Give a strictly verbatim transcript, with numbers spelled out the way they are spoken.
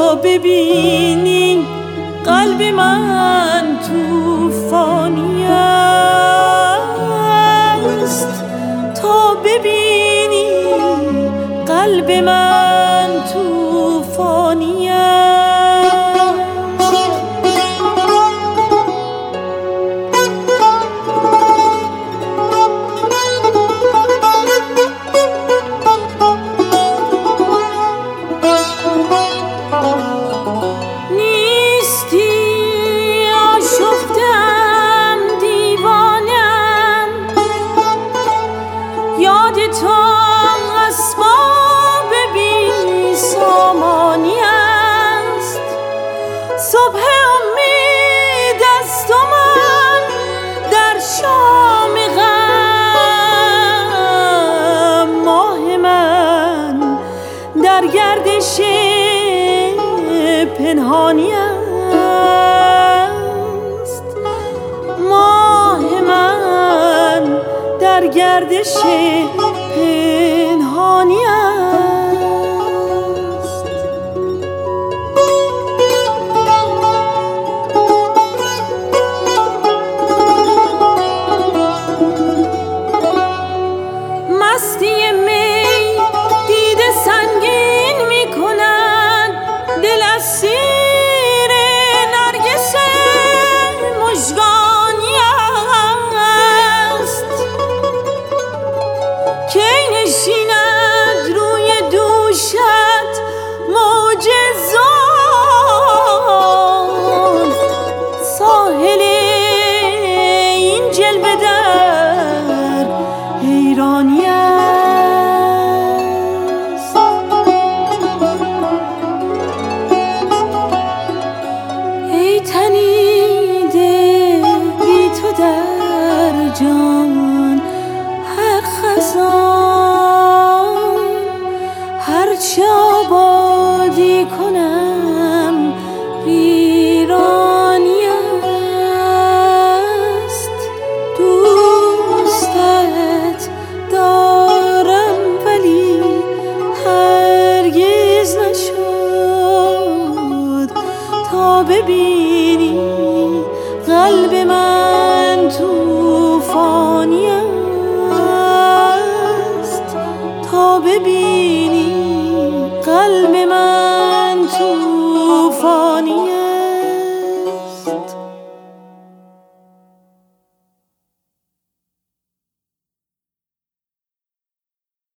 تا ببینی قلب من توفانی است، تا ببینی قلب من توفانی است. صبح امید است و من در شام غم، ماه من در گردش پنهانی است، ماه من در گردش پنهانی است. مستی می دیده سنگین می کند، دل اسیر نرگس مژگانی است. کی نشیند روی دوشت موج زلف، ساحل این جلوه در حیرانی است. ای تنیده بی تو در جان هر خزان، هر چه آبادی کنم ویرانی است. دوستت دارم ولی هرگز نشد تا ببینی قلب من